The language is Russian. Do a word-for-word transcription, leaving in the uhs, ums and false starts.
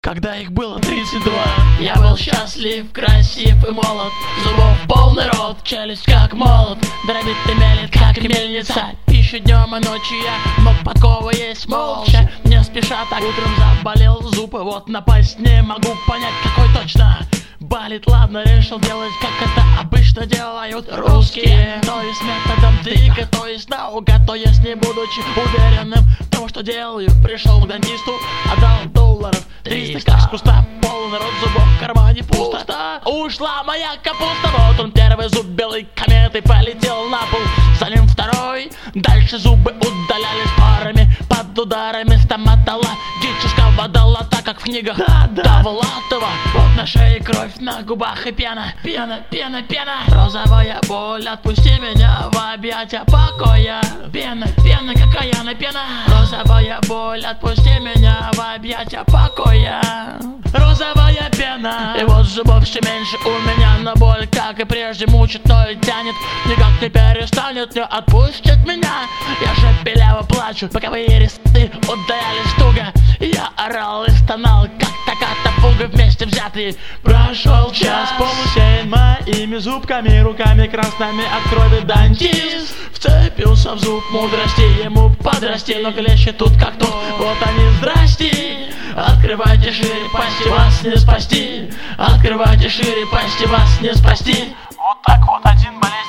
когда их было тридцать два. Я был счастлив, красив и молод, зубов полный рот, челюсть как молот, дробит и мелет, как мельница. Пищу днем и ночью я мог подковы есть молча, не спеша так. Утром заболел зуб, и вот напасть не могу понять, какой точно болит. Ладно, решил делать, как это обычно делают русские, то есть методом тыка, то есть наугад, то есть не будучи уверенным в том, что делаю. Пришел к дантисту, отдал долларов триста, как с куста, полный рот зубов, в кармане пусто. Ушла моя капуста, вот он первый зуб белой кометы полетел на пол, за ним второй. Дальше зубы удалялись парами под ударами стоматологического долота, как в книгах да, да. Довлатова. Вот на шее кровь, на губах и пена, пена, пена, пена. Розовая боль, отпусти меня в объятия покоя. Пена, пена, какая она пена. Розовая боль, отпусти меня в объятия покоя. Розовая пена. И вот зубов все меньше у меня, но боль, как и прежде, мучит, но и тянет. Никак не перестанет, не отпустит меня. Я же пиляво плачу, боковые ресты удалялись туго. Я орал и стонал, как такая-то пуга вместе взятые. Прошел час, пол усеян моими зубками, руками красными от крови. Дантист вцепился в зуб мудрости, ему подрасти, но клещи тут как тут. Вот они, здрасте. Открывайте шире пасти, вас не спасти. Открывайте шире пасти, вас не спасти. Вот так вот один болеет.